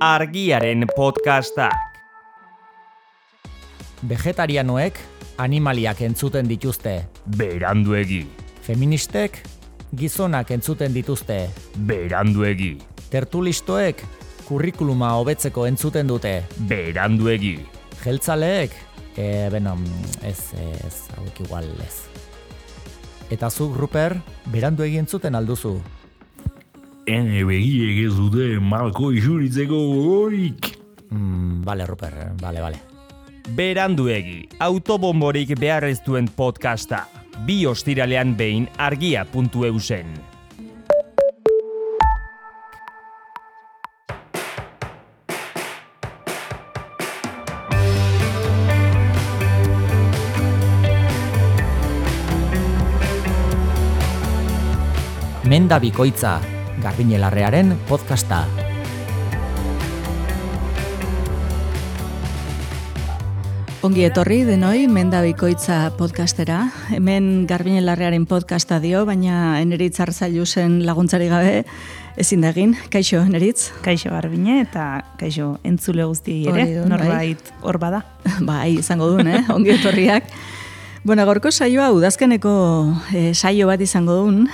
Argiaren podcastak. Vegetarianoek animaliak entzuten dituzte. Beranduegi. Feministek gizonak entzuten dituzte. Beranduegi. Tertulistoek kurrikuluma hobetzeko entzuten dute. Beranduegi. Jeltzaleek, hauek igual ez. Eta zuk, Ruper, beranduegi entzuten alduzu. Ene begiek ez dute malko isuritzeko gogorik. Bale, Ruper, bale. Beranduegi, autobomborik behar ez duen podcasta. 2 ostiralean behin argia.eusen. Menda bikoitza, Garbine Larrearen podcasta. Ongi etorri denoi Menda bikoitza podcastera. Hemen Garbine Larrearen podcasta dio, baina Eneritz Arzailusen laguntzari gabe ezin da egin. Kaixo, Eneritz? Kaixo Garbine eta kaixo entzule guztiei ere, norbait hor bada. Bai, izango duen, ongi etorriak. Bueno, gaurko saioa udazkeneko saio bat izango duen,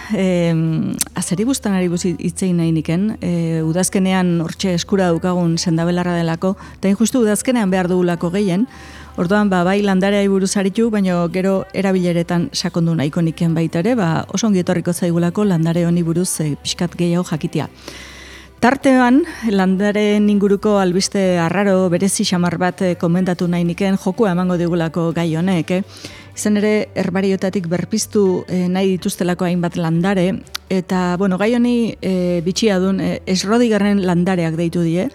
azeri bustanari hitzein nahi niken, udazkenean hortxe eskura daukagun sendabelarra delako, eta justu udazkenean behar dugulako gehien, orduan bai landareai buruz aritu, baina gero erabileretan sakondu nahiko niken baita ere, oso ongi etorriko zaigulako landare honi buruz pixkat gehiago jakitea. Tartean, landaren inguruko albiste arraro berezi xamar bat komentatu nahi niken, jokua emango digulako gai honek, Izan ere, herbariotatik berpiztu nahi dituztelako hainbat landare, eta, gai honi bitxia duen Schrödingeren landareak deitu die,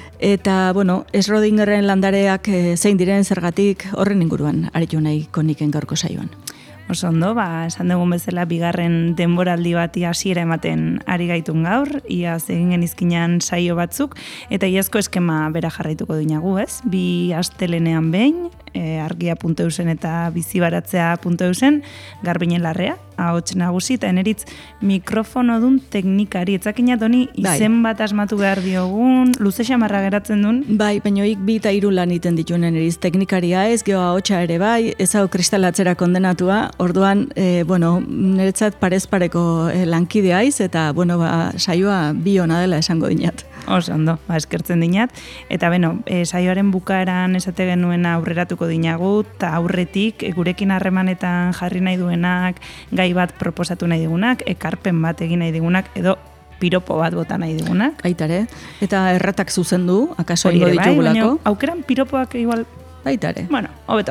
eta, Schrödingeren landareak zein diren zergatik horren inguruan aritu nahi koniken gaurko saioan. Oso ondo, esan dugun bezala bigarren denboraldi bati hasiera ematen ari gaitun gaur, iaz egin genizkinan saio batzuk, eta iazko eskema bera jarraituko dinagu, ez? 2 astelenean behin, argia.eusen eta bizibaratzea.eusen, Garbine Larrea, ahots nagusi, eta Eneritz mikrofono dun teknikari, etzakinat honi izen bat asmatu behar diogun, luze xamarra geratzen duen? Bai, bainoik 2 eta 3 lan iten dituen Eneritz teknikaria ez, geho ahotsa ere bai, ez hau kristalatzera kondenatua, orduan, niretzat parez pareko lankidea iz, eta, saioa bi ona dela esango dinat. Oso ondo, eskertzen dinat. Eta, saioaren bukaeran esate genuen aurreratuko dinagu, eta aurretik gurekin harremanetan jarri nahi duenak, gai bat proposatu nahi digunak, ekarpen bat egin nahi digunak, edo piropo bat bota nahi digunak. Baitare, eta erratak zuzendu, akaso ingo ditugulako. Baina aukeran piropoak igual... Baitare. Hobeto.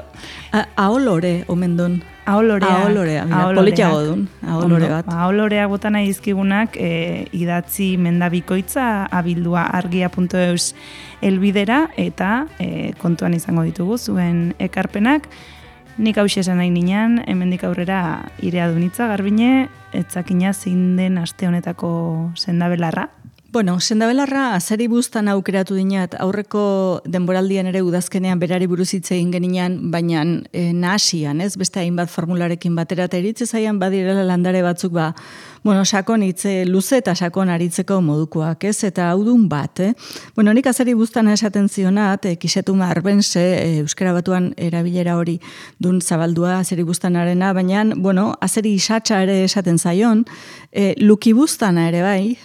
Aholore omen duen. Aholorea. Politiago duen. Aholore bat. Aholorea bota nahi dizkigunak idatzi Menda bikoitza abildua argia.eus elbidera eta kontuan izango ditugu zuen ekarpenak. Nik hauxe esan nahi ninan, hemendik aurrera irea dunitza, Garbine, etzakina zein den aste honetako sendabelarra. Sendabelarra azeri buztan aukeratu dinat, aurreko denboraldian ere udazkenean berari buruz hitz egin geninan, baina nahasian, ez? Beste hainbat formularekin batera, eta iritze zaian badirela landare batzuk sakon hitze luze eta sakon aritzeko modukoak, ez? Eta haudun bat, nik azeri buztan esaten zionat, kisetuma arbense, euskara batuan erabilera hori dun zabaldua azeri buztanarena, baina, azeri isatsa ere esaten zaion, luki buztana ere bai,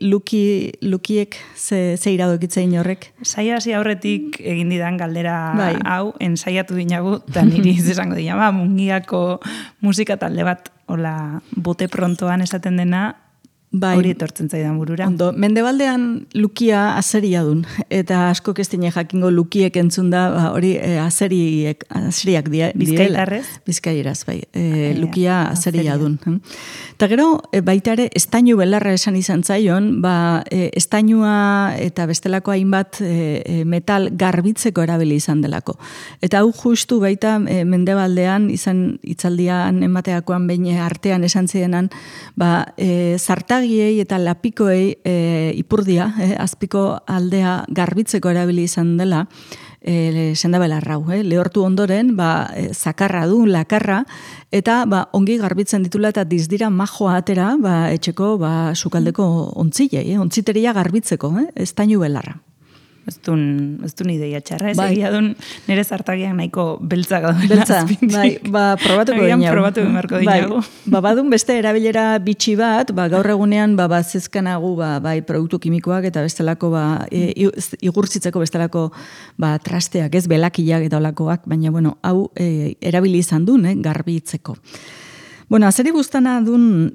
lukiek ze iradokitzen horrek. Saio hasi aurretik egin didan galdera hau, ensaiatu dinagu, eta niri izango dina, mungiako musika talde bat, hola, bote prontoan esaten dena, hori etortzen zaidan burura. Ondo, mendebaldean lukia azeria dun, eta asko kestine jakingo lukiek entzun da, hori azeriak direla. Bizkaitarrez? Bizkaieraz, bai. Lukia azeria dun. Eta gero, baita ere, estainu belarra esan izan zaion, estainua eta bestelako hainbat metal garbitzeko erabili izan delako. Eta hau justu baita mendebaldean, izan itzaldian emateakoan behin artean esan zidenan, zartagiei eta lapikoei ipurdia, azpiko aldea garbitzeko erabili izan dela, sendabelarra hau, lehortu ondoren, zakarra du, lakarra, eta ongi garbitzen ditula eta dizdira majoa atera, etxeko sukaldeko ontzilei, ontziteria garbitzeko, estainu belarra. ez dun ideia txarra, ez Bai. egia dun nire zartagiak nahiko beltzak daudela. Beltza, azpintik. bai, probatuko Agian dinagu. probatu beharko dinagu. Badun beste erabilera bitxi bat, gaur egunean bazizkanagu bai produktu kimikoak eta bestelako igurtzitzeko bestelako trasteak, ez belakiak eta olakoak, baina bueno, hau erabili izan duen, garbitzeko. Bueno, azeri guztana dun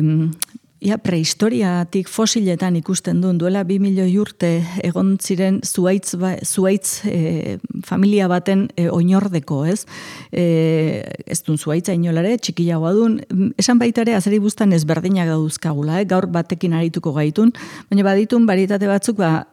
prehistoriatik fosiletan ikusten duen duela 2 milioi urte egon ziren zuaitz familia baten oinordeko, ez? Ez duen zuaitza inolare, txikiagoa duen. Esan baitare, azeri guztan ezberdinak dauzkagula, gaur batekin arituko gaitun, baina baditun barietate batzuk bat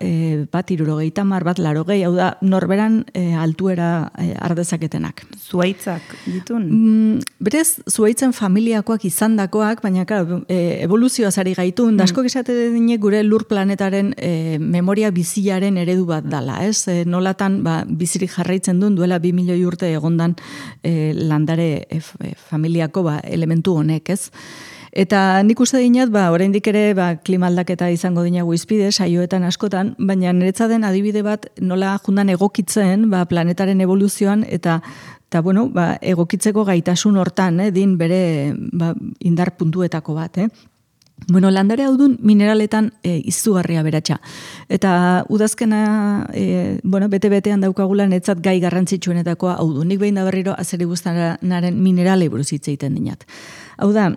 70, bat 80, hau da norberan altuera ardezaketenak. Zuaitzak ditun? Berez, zuaitzen familiakoak izandakoak, baina evoluzioaz ari gaitun, daskok esate dine gure lur planetaren memoria biziaren eredu bat dala, ez? Nolatan bizirik jarraitzen duen duela 2 milioi urte egondan landare familiako elementu honek, ez? Eta nik uste dinat, oraindik ere klima aldaketa izango dinagu izpide, saioetan askotan, baina niretza den adibide bat nola jundan egokitzen planetaren evoluzioan eta bueno, egokitzeko gaitasun hortan, din bere indar puntuetako bat, Bueno, landare hau dun mineraletan izugarria beratxa. Eta udazkena, bete-betean daukagula netzat gai garrantzitsuenetakoa hau du. Nik behin da berriro azeri guztanaren minerale buruz hitz egiten dinat. Hau da,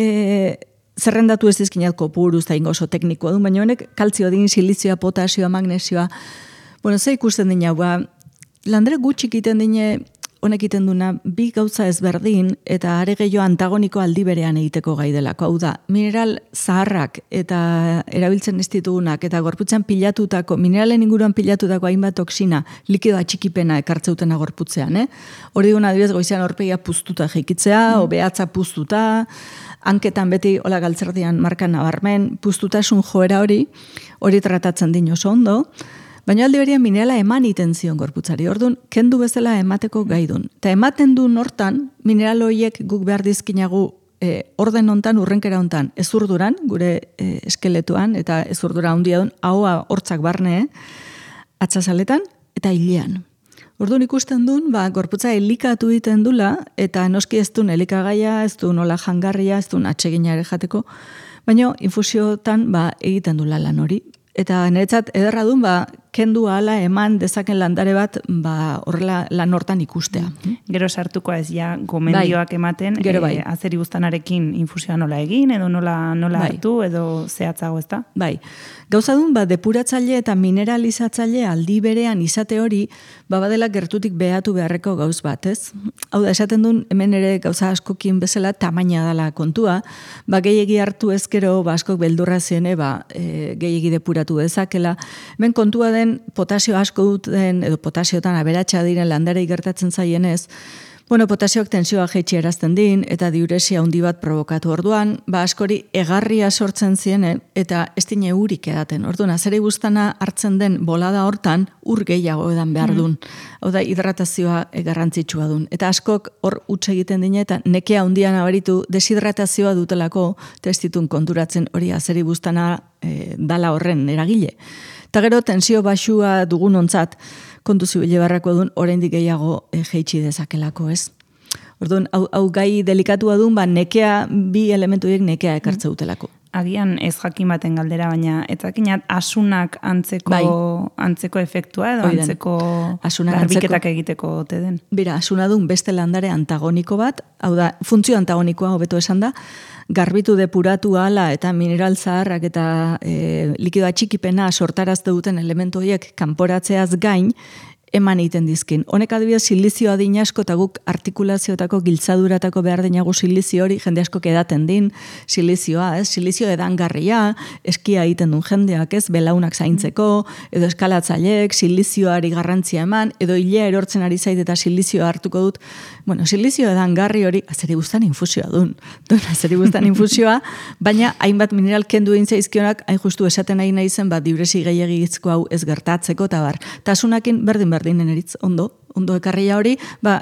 zerrendatu ez dizkinat kopuruz da ingo oso teknikoa du, baina honek kaltzio din, silizioa, potasioa, magnesioa. Bueno, ze ikusten dina, landare gutxik iten dine, honek iten duna, bi gauza ezberdin eta are gehiago antagoniko aldi berean egiteko gai delako. Hau da, mineral zaharrak eta erabiltzen ez ditugunak eta gorputzen pilatutako, mineralen inguruan pilatutako hainbat toksina, likido atxikipena ekartzeutena gorputzean. Hori duna adibidez goizean horpegia puztuta jeikitzea, o behatza puztuta, hanketan beti hola galtzerdian markan nabarmen, puztutasun joera hori tratatzen din oso ondo, baina aldi berian minerala eman iten zion gorputzari. Orduan, kendu bezala emateko gaidun. Eta ematen du hortan, mineral horiek guk behar dizkinagu orden hontan, urrenkera hontan, ezurduran, gure eskeletuan, eta ezurdura handia duen, ahoa hortzak barne, atzazaletan, eta hilean. Orduan ikusten duen, gorputza elikatu egiten dula, eta noski ez duen elikagaia, ez duen nola jangarria, ez duen atsegina ere jateko, baina infusiotan egiten dula lan hori. Eta niretzat ederra duen, kendu ahala eman dezaken landare bat, horrela lan hortan ikustea. Gero sartuko ez ja gomendioak ematen, azeri guztanarekin infusioa nola egin, edo nola hartu, edo zehatzago ez da? Bai. Gauza duen, depuratzaile eta mineralizatzaile aldi berean izate hori, badela gertutik behatu beharreko gauz bat, ez? Hau da, esaten duen, hemen ere gauza askokin bezala tamaina dala kontua, gehiegi hartu ezkero, askok beldurra ziene, gehiegi depuratu dezakela. Hemen kontua den potasio asko duten, edo potasiotan aberatsa diren landarei gertatzen zaienez, potasioak tensioa jaitsi erazten din, eta diuresia handi bat provokatu orduan, askori egarria sortzen zienen, eta ez dine urik edaten. Orduan, azeri guztana hartzen den bolada hortan, ur gehiago edan behar dun. Hau da, hidratazioa garrantzitsua dun. Eta askok hor utz egiten dine, eta nekea handian abaritu deshidratazioa dutelako, eta ez ditun konturatzen hori azeri guztana dala horren eragile. Eta gero, tensio baxua dugun ontzat, kontu zibile barrako duen, oraindik gehiago jeitsi dezakelako, ez? Orduan, hau gai delikatua duen, nekea, bi elementuek nekea ekartze dutelako. Agian ez jakin baten galdera, baina etzakinat asunak antzeko efektua, edo antzeko garbiketak egiteko ote den. Bira, asuna duen beste landare antagoniko bat, hau da, funtzio antagonikoa hobeto esan da, garbitu depuratu ala eta mineral zaharrak eta likido atxikipena sortarazte duten elementu horiek kanporatzeaz gain, eman egiten dizkin. Honek adibidez silizioa din asko eta guk artikulazioetako giltzaduratako behar dinagu silizio hori, jende asko edaten din, silizioa, silizio edangarria, eskia egiten duen jendeak, belaunak zaintzeko, edo eskalatzaileek, silizioari garrantzia eman, edo hilea erortzen ari zait eta silizioa hartuko dut. Bueno, silizio edangarri hori, azeri guztan infusioa duen. Azeri guztan infusioa, baina hainbat mineral kendu egin zaizkionak, hain justu esaten nahi zen, diuresi gehiagizko hau ez gertatzeko, eta bar. Tasunakin berdinen eritz, ondo ekarria hori,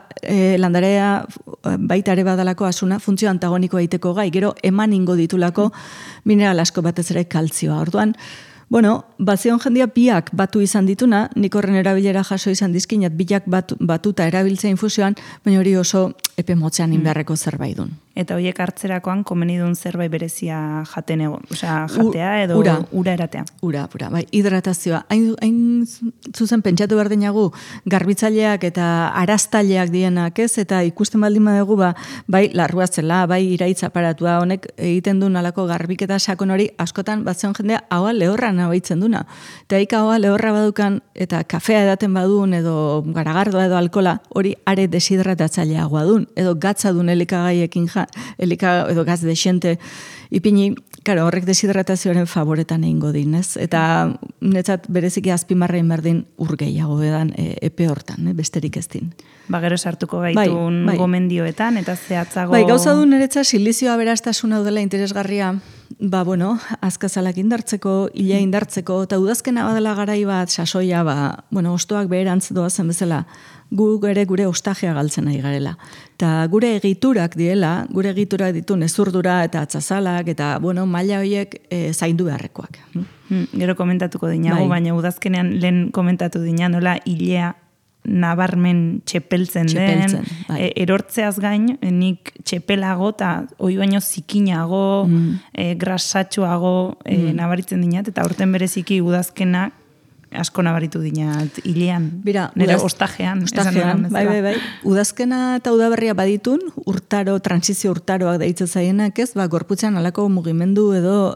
landarea baita ere badalako asuna, funtzio antagonikoa egiteko gai, gero eman ingo ditulako mineral asko batez ere kaltzioa. Orduan, Bueno, bazion jendia biak batu izan dituna, nik horren erabilera jaso izan dizkinat, biak batuta erabiltzea infusioan, baina hori oso epe motzean inbeharreko zerbait dun. Eta horiek hartzerakoan komenidun zerbait berezia jaten jatea edo ura eratea. Ura, bai, hidratazioa. Hain zuzen pentsatu behar dinagu garbitzaileak eta araztaileak dienak, ez? Eta ikusten baldin badugu, bai larruazela, bai iraitz aparatua, honek egiten duen alako garbiketa sakon hori, askotan batzeon jendea haua lehorra nabaitzen duna. Eta haika haua lehorra badukan, eta kafea edaten badun, edo garagardoa edo alkola, hori are deshidratatzaileagoa dun, edo gatza dun elikagaiekin edo gaz desente ipini, karo, horrek deshidratazioaren favoretan egingo din, ez? Eta netzat bereziki azpimarrein berdin ur gehiago edan epe hortan, besterik ez din. Gero sartuko gaitun gomendioetan, eta zehatzago... Gauza du niretza silizioa beraztasuna dela interesgarria, azkazalak indartzeko, ila indartzeko, eta udazkena badela garai bat, sasoia, ostoak beherantz doazen bezala, gure ostajea galtzen nahi garela. Eta gure egiturak ditu nezurdura eta atzazalak, eta maila horiek zaindu beharrekoak. Gero komentatuko dinago, baina udazkenean lehen komentatu dina, nola hilea nabarmen txepeltzen den, erortzeaz gain, nik txepelago eta hoi baino zikinago, grasatxoago nabaritzen dinat, eta aurten bereziki udazkenak asko nabaritu dinat hilean, nire ostajean. Bai. Udazkena eta udaberria baditun, transizio urtaroak deitzen zaienak, ez, gorputzean alako mugimendu edo,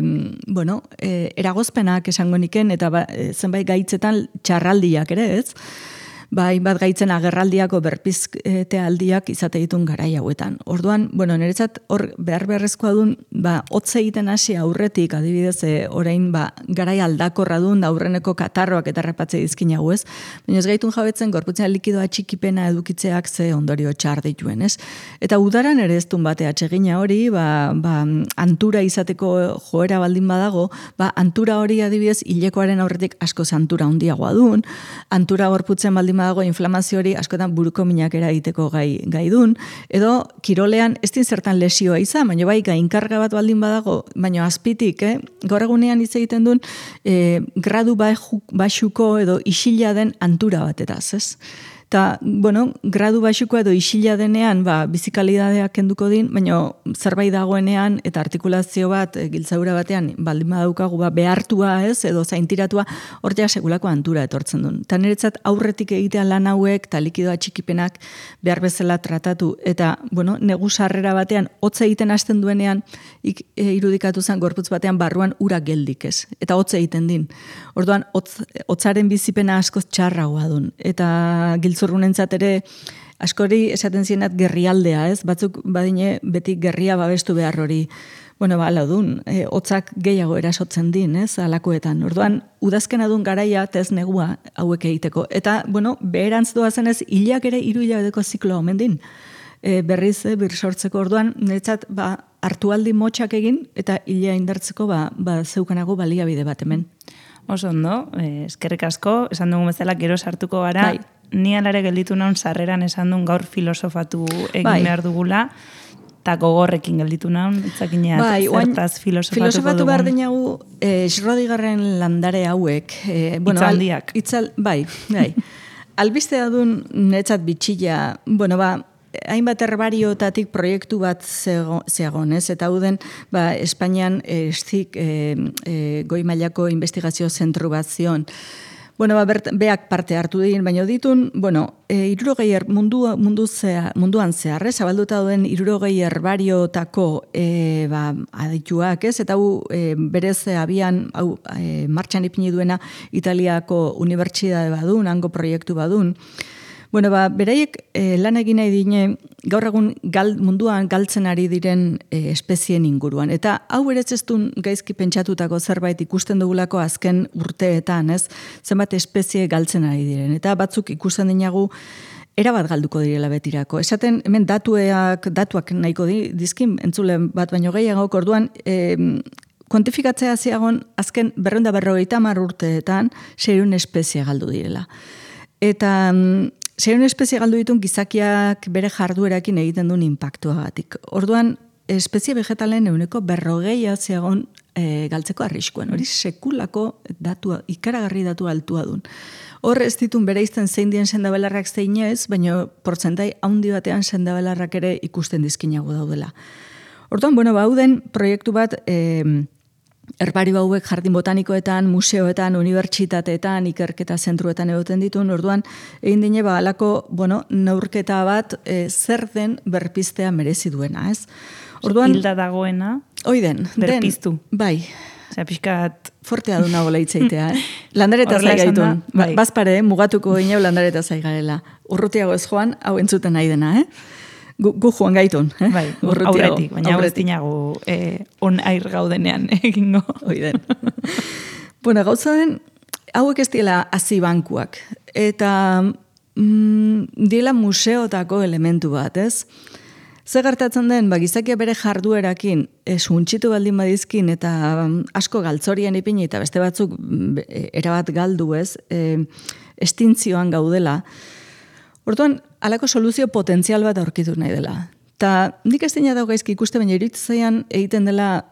eragozpenak esango niken, eta zenbait gaitzetan txarraldiak ere, ez? Bat gaitzen agerraldiako berpizte aldiak izate ditun garai hauetan. Orduan, niretzat hor beharrezkoa dun, hotze egiten hasi aurretik, adibidez, orain garai aldakorra dun, aurreneko katarroak eta repatze dizkin hau, ez? Baina ez gaitun jabetzen, gorputzen likidoa txikipena edukitzeak ze ondorio txar dituen, ez? Eta udaran ere ez dun bate atsegina hori, antura izateko joera baldin badago, antura hori adibidez, hilekoaren aurretik asko antura handiagoa dun, antura gorputzen baldin badago inflamazio hori askotan buruko minak eragiteko gai dun, edo kirolean ez din zertan lesioa izan, baina bai gainkarga bat baldin badago, baina azpitik, gaur egunean hitz egiten duen gradu baxuko edo isila den antura batetaz, ez? Eta, gradu baxuko edo isila denean, bizikalidadeak kenduko din, baina zerbait dagoenean eta artikulazio bat, giltzaura batean, baldin badaukagu behartua, ez, edo zaintiratua, hortia segulako antura etortzen duen. Eta niretzat aurretik egitea lan hauek, eta likidoa txikipenak behar bezala tratatu, eta, negu sarrera batean, hotze egiten hasten duenean, irudikatu zen gorputz batean barruan ura geldik, ez, eta hotze egiten din. Orduan, hotzaren bizipena askoz txarragoa duen, eta giltzurrunentzat ere askori esaten zienat gerrialdea, ez? Batzuk badine beti gerria babestu behar hori. Hala dun, hotzak gehiago erasotzen din, ez? Alakoetan. Orduan, udazkena dun garaia tez negua hauek egiteko. Eta, beherantz doazen ez, hilak ere 3 hilabeteko zikloa omen din. Berriz, birsortzeko orduan, niretzat, hartu aldi motxak egin, eta hilea indartzeko, zeukanago baliabide bat hemen. Oso ondo, eskerrik asko, esan dugu bezala gero sartuko gara, ni alare gelditu naun sarreran esan duen gaur filosofatu egin behar dugula, eta gogorrekin gelditu naun, etzakineat zertaz filosofatu behar dinagu Schrödingeren landare hauek. Itzaldiak. Bai. Albistea duen netzat bitxilla, hainbat herbariotatik proiektu bat zegoen, ez? Eta hauden, Espainian goi mailako investigazio zentru bat zion. Beak parte hartu digin, baina ditun, 60 munduan zehar, zabalduta duen 60 herbariotako adituak, ez? Eta berez abian martxan ipini duena Italiako unibertsitate badun, hango proiektu badun. Beraiek lan egin nahi dine gaur egun munduan galtzen ari diren espezien inguruan. Eta hau eretzestun gaizki pentsatutako zerbait ikusten dugulako azken urteetan, ez? Zenbat espezie galtzen ari diren. Eta batzuk ikusten dinagu erabat galduko direla betirako. Esaten, hemen datuak nahiko dizkin, entzulen bat baino gehiago, orduan kuantifikatzea ziagon azken 250 urteetan 600 espezie galdu direla. Eta 600 espezie galdu ditun gizakiak bere jarduerakin egiten duen inpaktuagatik. Orduan, espezie vegetalen 40% ziagon galtzeko arriskuen. Hori sekulako datua, ikaragarri datua altua dun. Hor ez ditun bereizten zein dien sendabelarrak zein ez, baina portzentai haundi batean sendabelarrak ere ikusten dizkinago daudela. Orduan, bauden proiektu bat herbario hauek jardin botanikoetan, museoetan, unibertsitateetan, ikerketa zentruetan egoten ditun, orduan, egin dine alako, neurketa bat zer den berpiztea merezi duena, ez? Orduan, hilda dagoena, oiden, berpiztu. Bai. Osea, pixkat... Fortea du nago leitzeitea, Landareta zai gaitun. Bazpare, mugatuko gineu landareta zai garela. Urrutiago ez joan, hau entzuten nahi dena, Gu joan gaitun, Bai, aurretik, baina hau ez dinago on air gaudenean egingo. Oiden. Gauza den, hauek ez diela hazi bankuak. Eta diela museotako elementu bat, ez? Ze gertatzen den, gizakia bere jarduerakin suntxitu baldin badizkin eta asko galtzorien ipini eta beste batzuk erabat galdu ez, estintzioan gaudela. Orduan, halako soluzio potentzial bat aurkitu nahi dela. Ta nik ez dina dago gaizki ikuste, baina iruditzen egiten dela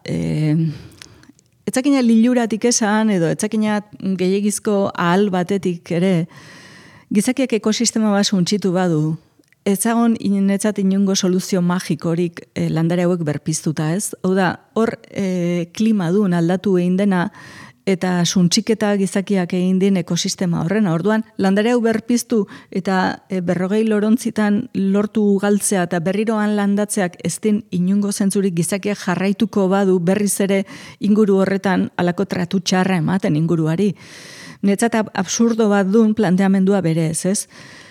etzakina liluratik esan edo etzakina gehiagizko ahal batetik ere gizakiak ekosistema bat suntxitu badu. Ezagon inetzat inungo soluzio magikorik landare hauek berpiztuta ez. Hau da, hor klima duen aldatu egin dena eta suntxiketa gizakiak egin din ekosistema horrena. Orduan, landare hau berpiztu eta 40 lorontzitan lortu galtzea eta berriroan landatzeak ez din inungo zentzurik gizakiak jarraituko badu berriz ere inguru horretan alako tratu txarra ematen inguruari. Netzat absurdo bat duen planteamendua berez, ez?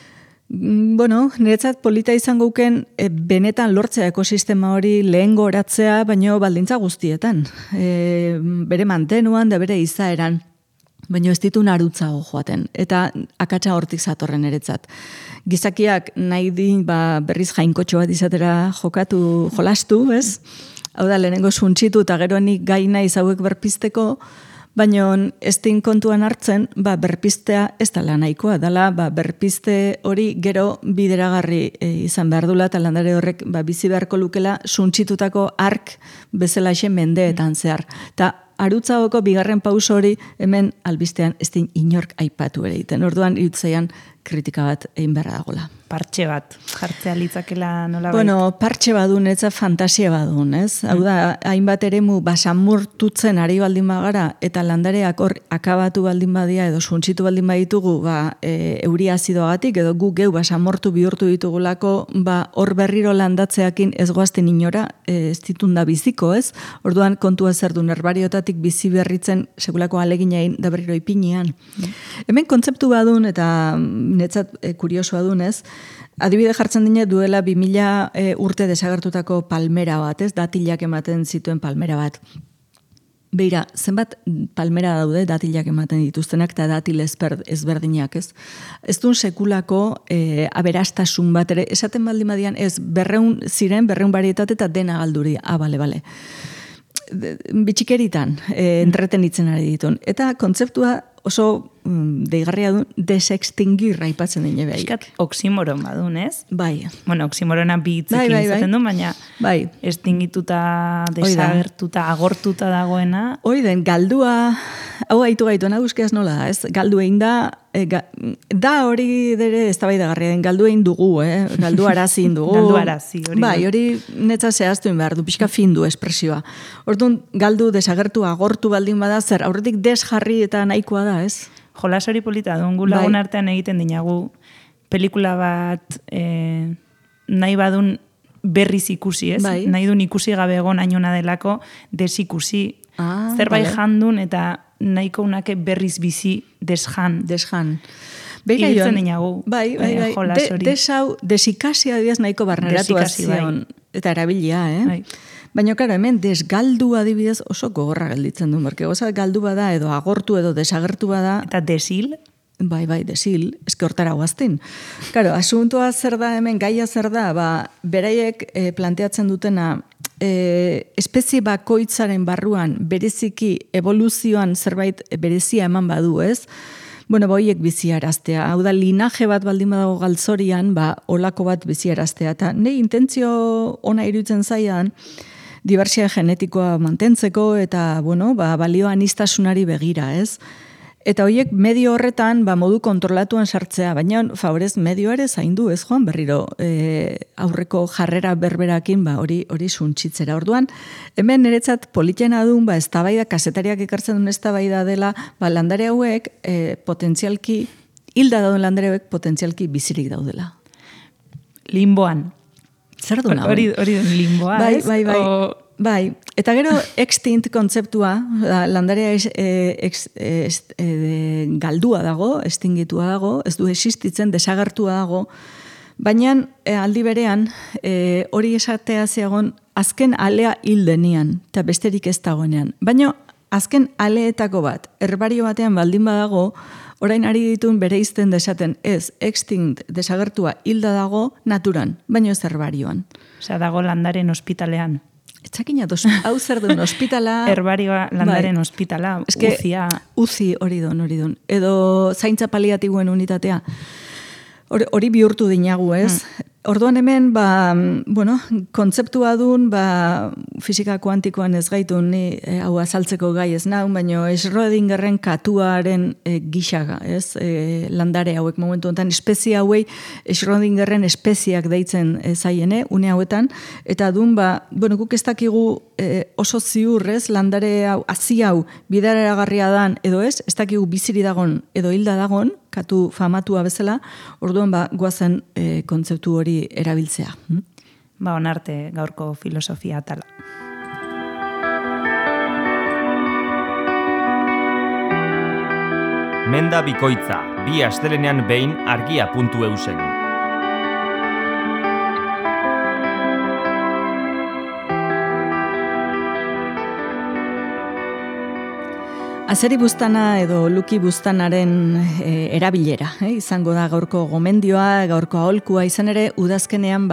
Niretzat polita izango uken benetan lortzea ekosistema hori lehen goratzea, baino baldintza guztietan. Bere mantenuan da bere izaeran, baino ez ditu narutzago joaten. Eta akatsa hortik zatorren eretzat. Gizakiak nahi din berriz jainkotxo bat izatera jolastu, ez? Hau da, lehenengo suntxitu eta geroenik gaina izauek berpizteko, baina ez din kontuan hartzen, berpiztea ez dela nahikoa, dela berpizte hori gero bideragarri izan behar dula, eta landare horrek bizi beharko lukela suntxitutako ark bezalaxe mendeetan zehar. Eta arutzagoko bigarren pauso hori hemen albistean ez din inork aipatu ere egiten. Orduan irutzaian kritika bat egin beharra dagoela. Partxe bat, jartzea litzakela nola bai? Partxe badun, etza fantasia badun, ez? Hau da, hainbat eremu basamurtutzen ari baldin bagara, eta landareak hor akabatu baldin badia, edo suntxitu baldin baditugu, euri azidoagatik, edo gu geu basamortu bihurtu ditugulako, hor berriro landatzeakin ez goazten inora, ez ditunda biziko, ez? Orduan kontua zer duen herbariotatik bizi berritzen sekulako alegina egin da berriro ipinean. Hemen kontzeptu badun, eta netzat kuriosoa dun, ez? Adibide jartzen dine duela 2000 urte desagertutako palmera bat, ez? Datilak ematen zituen palmera bat. Beira, zenbat palmera daude datilak ematen dituztenak eta datil ezberdinak, ez? Ez duen sekulako aberastasun bat ere, esaten baldin badian, ez 200 barietate eta dena galduri. Bale. Bitxikeritan entretenitzen ari ditun. Eta kontzeptua oso deigarria duen desextingir aipatzen dine behaiek. Eskat oksimoron badun, ez? Bai. Oksimorona bi hitzekin izaten du, baina estingituta, desagertuta, agortuta dagoena. Oiden, galdua, hau gaitu naguskeaz nola da, ez? Galdu egin da hori dere ez da bai da garria den, galdu egin dugu, galdu arazi dugu. Galdu arazi, hori. Bai, hori netza zehaztuen behar du, pixka findu espresioa. Orduan, galdu, desagertu, agortu baldin bada, zer, aurretik desjarri eta nahikoa da, ez? Jolas hori polita, dungu lagun artean egiten dinagu pelikula bat nahi badun berriz ikusi, ez? Bai. Nahi dun ikusi gabe egon ainuna delako desikusi. Zerbait jandun eta nahiko unake berriz bizi desjan. Ibiltzen dinagu jolas hori. Desikasia diaz nahiko barneratu azion. Eta erabilia, Bai. Baina, karo, hemen desgaldu adibidez oso gogorra gelditzen du, porque goza galdu bada edo agortu edo desagertu bada. Eta desil? Bai, desil, eske hortara guaztin. Karo, asuntoa zer da hemen, gaia zer da, beraiek planteatzen dutena espezie bakoitzaren barruan bereziki evoluzioan zerbait berezia eman badu, ez? Boiek biziaraztea. Hau da, linaje bat baldin badago galtzorian, olako bat biziaraztea. Eta nahi intentzio ona iruditzen zaian, diversia genetikoa mantentzeko eta, bueno, balio anistasunari begira, ez? Eta horiek medio horretan modu kontrolatuan sartzea, baina favorez medio ere zaindu, ez joan berriro aurreko jarrera berberakin hori suntsitzera. Orduan, hemen niretzat politena duen, eztabaida, kazetariak ekartzen duen eztabaida dela, landare hauek potentzialki, hilda dauden landare hauek potentzialki bizirik daudela. Limboan. Zer du nago? Hori duen limboa, ez? Bai, eta gero extinct kontzeptua, landarea galdua dago, extingitua dago, ez du existitzen, desagertua dago, baina aldi berean hori esatea zeagon azken alea hildenian, eta besterik ez dagoenean. Baina azken aleetako bat, herbario batean baldin badago, orain ari ditun bere izten desaten ez extinct desagertua hilda dago naturan, baina ez herbarioan. Osea, dago landaren ospitalean. Etxakinat, hau zer duen ospitala... Herbarioa landaren ospitala, uzia... Uzi hori don. Edo zaintza paliatibuen unitatea. Hori bihurtu dinagu, ez? Orduan hemen, kontzeptua duen, fisika kuantikoan ez gaitun, ni hau azaltzeko gai ez naun, baina Schrödingerren katuaren gixaga, ez? Landare hauek momentu honetan, espezie hauei Schrödingerren espeziak deitzen zaiene, une hauetan, eta duen, guk ez dakigu oso ziurrez, landare hau, hazi hau, bideragarria dan, edo ez dakigu biziri dagon, edo hilda dagon, katu famatua bezala, orduan goazen kontzeptu hori erabiltzea. Onarte gaurko filosofia atala. Menda bikoitza, bi astelenean behin argia.eusen. Azeri buztana edo luki buztanaren erabilera, izango da gaurko gomendioa, gaurko aholkua, izan ere udazkenean,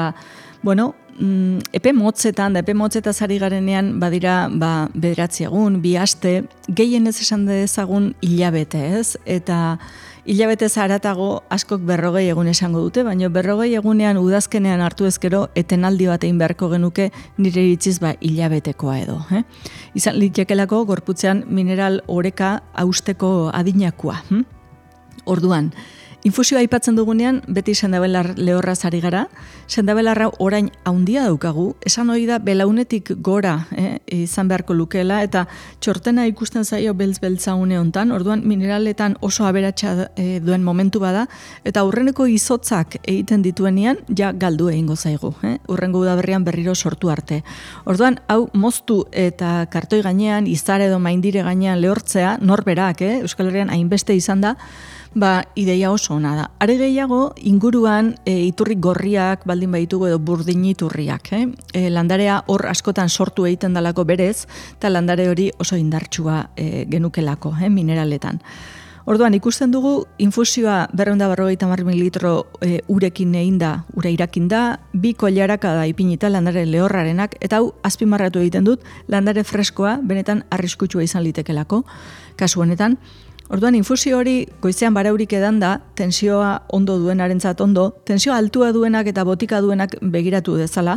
epe motzetan, epe motzetaz ari garenean, badira, 9 egun, 2 aste, gehien ez esan dezagun hilabete, ez? Eta hilabete zaratago askok 40 egun esango dute, baina 40 egunean udazkenean hartu ezkero etenaldi bat egin beharko genuke nire iritziz hilabetekoa edo. Izan litekelako gorputzean mineral oreka hausteko adinakoa. Orduan, infusioa aipatzen dugunean, beti sendabelar lehorraz ari gara, sendabelarra orain haundia daukagu, esan hori da belaunetik gora izan beharko lukeela, eta txortena ikusten zaio beltz-beltza une hontan, orduan mineraletan oso aberatsa duen momentu bada, eta urreneko izotzak egiten dituenean, ja galdu egingo zaigu, urrengo udaberrian berriro sortu arte. Orduan, hau moztu eta kartoi gainean, izar edo maindire gainean lehortzea, norberak, Euskal Herrian hainbeste izan da, ideia oso ona da. Are gehiago, inguruan iturri gorriak baldin baitugu edo burdin iturriak. Landarea hor askotan sortu egiten dalako berez, eta landare hori oso indartsua genukelako, mineraletan. Orduan, ikusten dugu, infusioa 250 mililitro urekin egin da, ura irakin da, 2 koilaraka da ipinita landare lehorrarenak, eta hau azpimarratu egiten dut, landare freskoa, benetan arriskutsua izan litekelako, kasu honetan. Orduan, infusio hori goizean baraurik edan da, tensioa ondo duenarentzat ondo, tensioa altua duenak eta botika duenak begiratu dezala,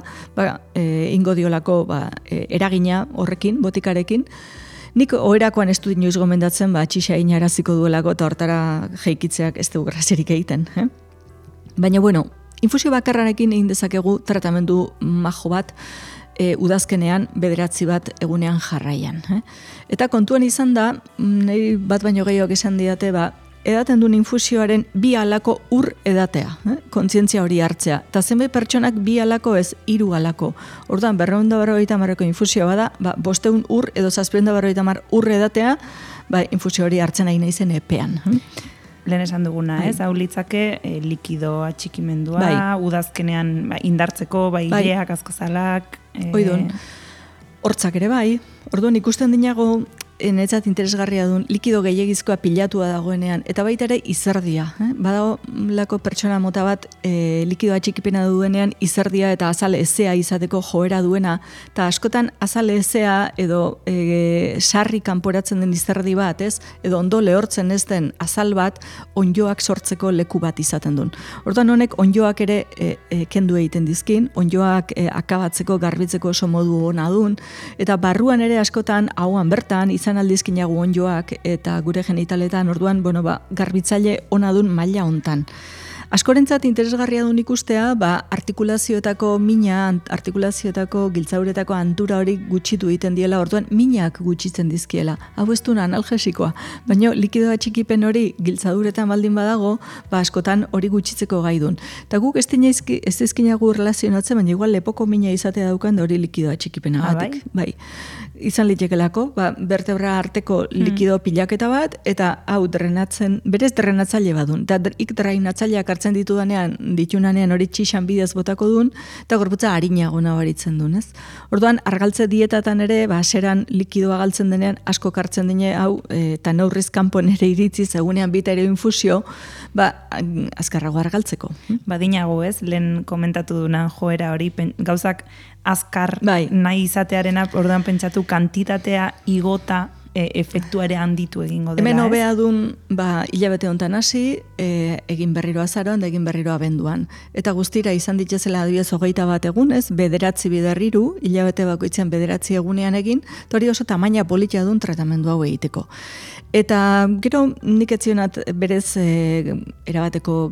ingo diolako eragina horrekin, botikarekin. Nik oherakoan ez dut inoiz gomendatzen, txixa inaraziko duelako eta hortara jeikitzeak ez dugu grazerik egiten. Baina, infusio bakarrarekin egin dezakegu tratamendu majo bat, udazkenean 9 bat egunean jarraian. Eta kontuan izan da, nahi bat baino gehiago esan didate, edaten duen infusioaren 2 alako ur edatea, kontzientzia hori hartzea. Eta zenbait pertsonak 2 alako ez 3 alako. Orduan, 250 infusioa bada, 500 ur edo 750 ur edatea, infusio hori hartzen nahi naizen epean. Lehen esan duguna, ez? Hau litzake likido atxikimendua, udazkenean indartzeko, ileak, azkozalak... Oidun, hortzak ere bai. Orduan ikusten dinago netzat interesgarria duen likido gehiagizkoa pilatua dagoenean, eta baita ere izerdia. Badago lako pertsona mota bat likidoa txikipena duenean izerdia eta azal ezea izateko joera duena, eta askotan azal ezea edo sarri kanporatzen den izerdi bat, edo ondo lehortzen ez den azal bat onjoak sortzeko leku bat izaten duen. Orduan honek onjoak ere kendu egiten dizkin, onjoak akabatzeko, garbitzeko oso modu ona duen, eta barruan ere askotan hauan bertan izan aldizkinagu onjoak eta gure genitaletan, orduan, garbitzaile ona duen maila hontan. Askorentzat interesgarria duen ikustea, artikulazioetako mina, artikulazioetako giltzauretako antura hori gutxitu egiten diela, orduan minak gutxitzen dizkiela. Hau ez duen analgesikoa, baina likidoa txikipen hori giltzaduretan baldin badago, askotan hori gutxitzeko gai duen. Eta guk ez dizkinagu relazionatzen, baina igual lepoko mina izatea daukan da hori likidoa txikipena gatik. Bai. Izan litekelako, vertebra arteko likido pilaketa bat, eta hau berez drenatzaile badun. Eta drenatzaileak hartzen ditunanean hori txixan bidez botako duen, eta gorputza harinago nabaritzen duen, ez? Orduan, argaltze dietatan ere, seran likidoa galtzen denean, asko kartzen dine, hau, eta neurriz kanpon ere iritziz, egunean bita ere infusio, azkarrago argaltzeko. Badinago ez, lehen komentatu dunan joera hori, gauzak azkar nahi izatearena, orduan pentsatu kantitatea igota efektua ere handitu egingo dela. Hemen hobea dun, hilabete hontan hasi, egin berriro azaroan da egin berriro abenduan. Eta guztira izan ditzezela adibidez 21 egun, ez, 9 biderriru, hilabete bakoitzen 9 egunean egin, eta hori oso tamaina politia dun tratamendu hau egiteko. Eta gero nik etzionat berez erabateko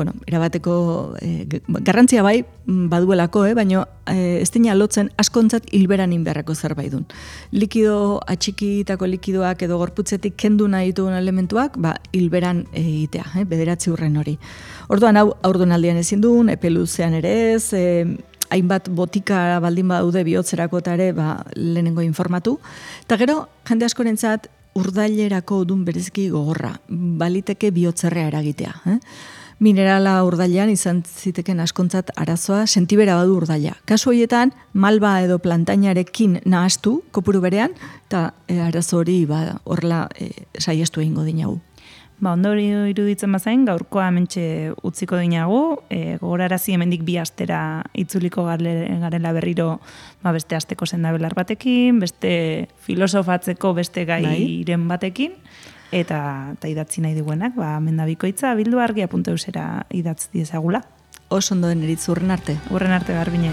garrantzia bai baduelako, baina ez dina lotzen askontzat hilberan inberrako zerbait dun. Likido atxikitako likidoak edo gorputzetik kendu nahi ditugun elementuak, hilberan egitea, 9 urren hori. Orduan hau aurdunaldian ezin duen, epe luzean ere ez, hainbat botika baldin badaude bihotzerako eta ere lehenengo informatu. Eta gero, jende askorentzat urdailerako dun bereziki gogorra, baliteke bihotzerrea eragitea. Minerala urdailean izan ziteken askontzat arazoa, sentibera badu urdaila. Kasu horietan, malba edo plantainarekin nahastu, kopuru berean, eta arazo hori horrela saiestu egingo dinagu. Ondori iruditzen bazain, gaurkoa hementxe utziko dinagu, gogorarazi hemendik 2 astera itzuliko garela berriro beste asteko sendabelar batekin, beste filosofatzeko beste gairen batekin, eta idatzi nahi duenak, mendabikoitza bilduargia.eusera idatz diezagula. Oso ondo deneritz, urren arte. Urren arte, Garbine.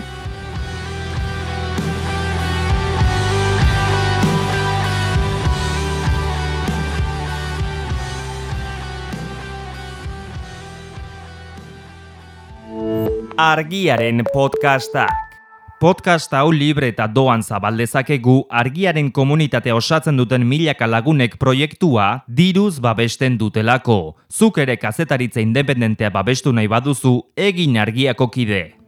Argiaren podcastak. Podcast hau libre eta doan zabaldezakegu Argiaren komunitatea osatzen duten milaka lagunek proiektua diruz babesten dutelako. Zuk ere kazetaritza independentea babestu nahi baduzu, egin Argiako kide.